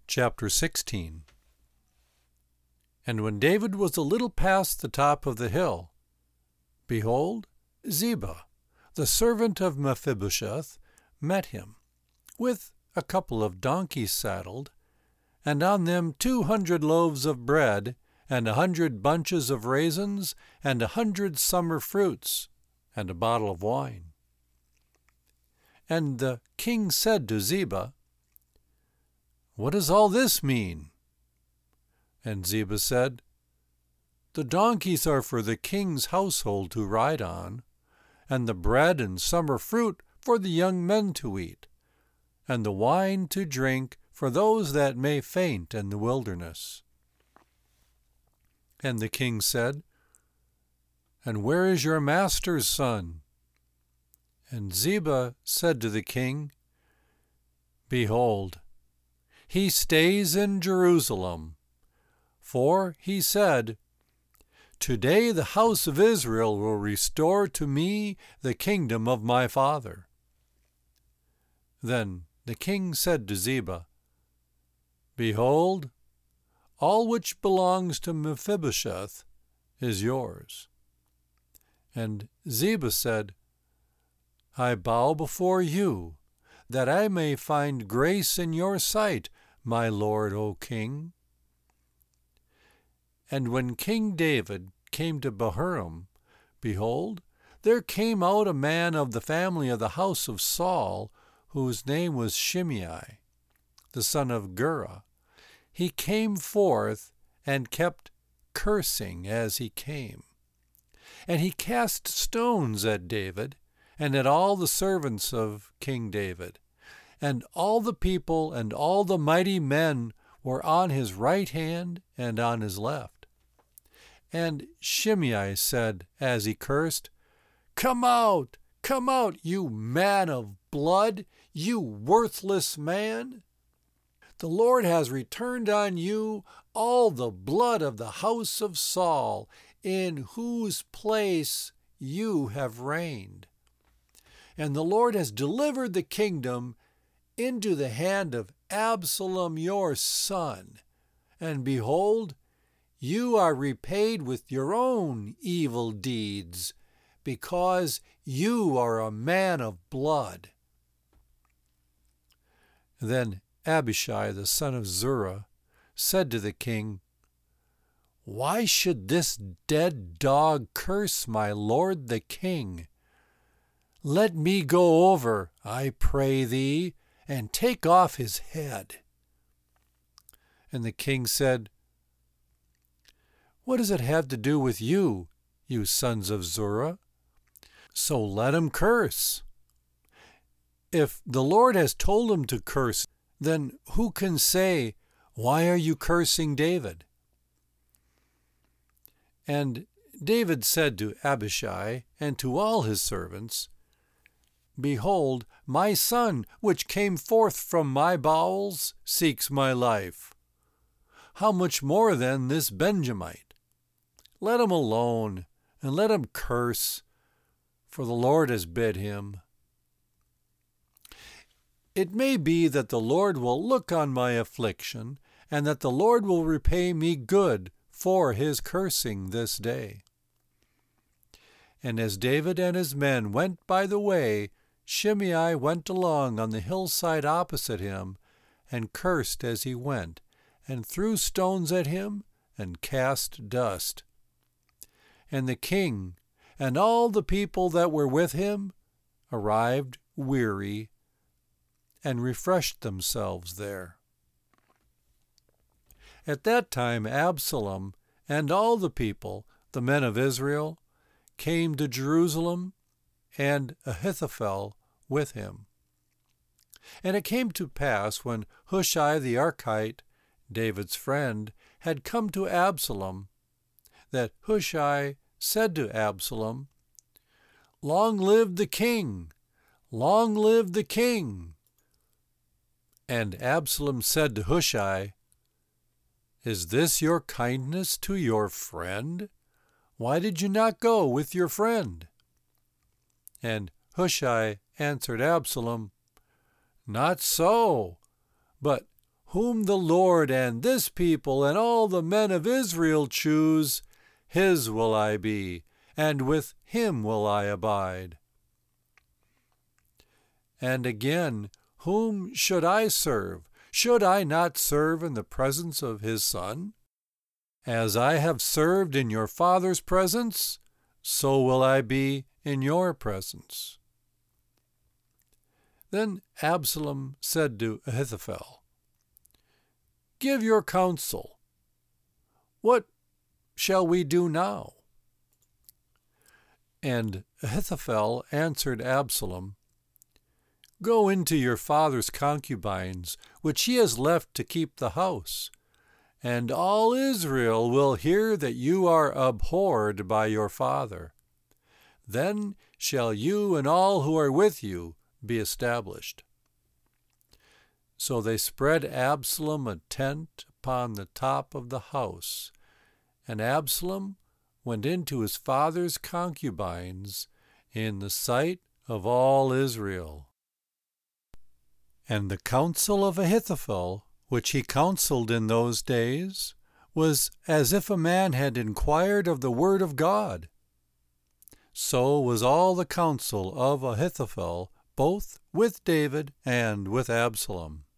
Chapter 16. And when David was a little past the top of the hill, behold, Ziba, the servant of Mephibosheth, met him, with a couple of donkeys saddled, and on them 200 loaves of bread, and 100 bunches of raisins, and 100 summer fruits, and a bottle of wine. And the king said to Ziba, "What does all this mean?" And Ziba said, "The donkeys are for the king's household to ride on, and the bread and summer fruit for the young men to eat, and the wine to drink for those that may faint in the wilderness." And the king said, "And where is your master's son?" And Ziba said to the king, "Behold, he stays in Jerusalem, for he said, 'Today the house of Israel will restore to me the kingdom of my father.'" Then the king said to Ziba, "Behold, all which belongs to Mephibosheth is yours." And Ziba said, "I bow before you, that I may find grace in your sight, my lord, O king." And when King David came to Bahurim, behold, there came out a man of the family of the house of Saul, whose name was Shimei, the son of Gera. He came forth and kept cursing as he came. And he cast stones at David, and at all the servants of King David. And all the people and all the mighty men were on his right hand and on his left. And Shimei said, as he cursed, come out, you man of blood, you worthless man. The Lord has returned on you all the blood of the house of Saul, in whose place you have reigned. And the Lord has delivered the kingdom into the hand of Absalom your son. And behold, you are repaid with your own evil deeds, because you are a man of blood." Then Abishai the son of Zerah said to the king, "Why should this dead dog curse my lord the king? Let me go over, I pray thee, and take off his head." And the king said, "What does it have to do with you, you sons of Zerah? So let him curse. If the Lord has told him to curse, then who can say, 'Why are you cursing David?'" And David said to Abishai and to all his servants, "Behold, my son, which came forth from my bowels, seeks my life. How much more then this Benjamite? Let him alone, and let him curse, for the Lord has bid him. It may be that the Lord will look on my affliction, and that the Lord will repay me good for his cursing this day." And as David and his men went by the way, Shimei went along on the hillside opposite him, and cursed as he went, and threw stones at him, and cast dust. And the king and all the people that were with him arrived weary, and refreshed themselves there. At that time Absalom and all the people, the men of Israel, came to Jerusalem, and Ahithophel with him. And it came to pass, when Hushai the Archite, David's friend, had come to Absalom, that Hushai said to Absalom, "Long live the king! Long live the king!" And Absalom said to Hushai, "Is this your kindness to your friend? Why did you not go with your friend?" And Hushai answered Absalom, "Not so, but Whom the Lord and this people and all the men of Israel choose, his will I be, and with him will I abide. And again, whom should I serve? Should I not serve in the presence of his Son? As I have served in your father's presence, so will I be in your presence. Then Absalom said to Ahithophel, Give your counsel. What shall we do now? And Ahithophel answered Absalom, Go into your father's concubines, which he has left to keep the house, and all Israel will hear that you are abhorred by your father. Then shall you and all who are with you be established. So they spread Absalom a tent upon the top of the house, and Absalom went into his father's concubines in the sight of all Israel. And the counsel of Ahithophel, which he counseled in those days, was as if a man had inquired of the word of God. So was all the counsel of Ahithophel, both with David and with Absalom.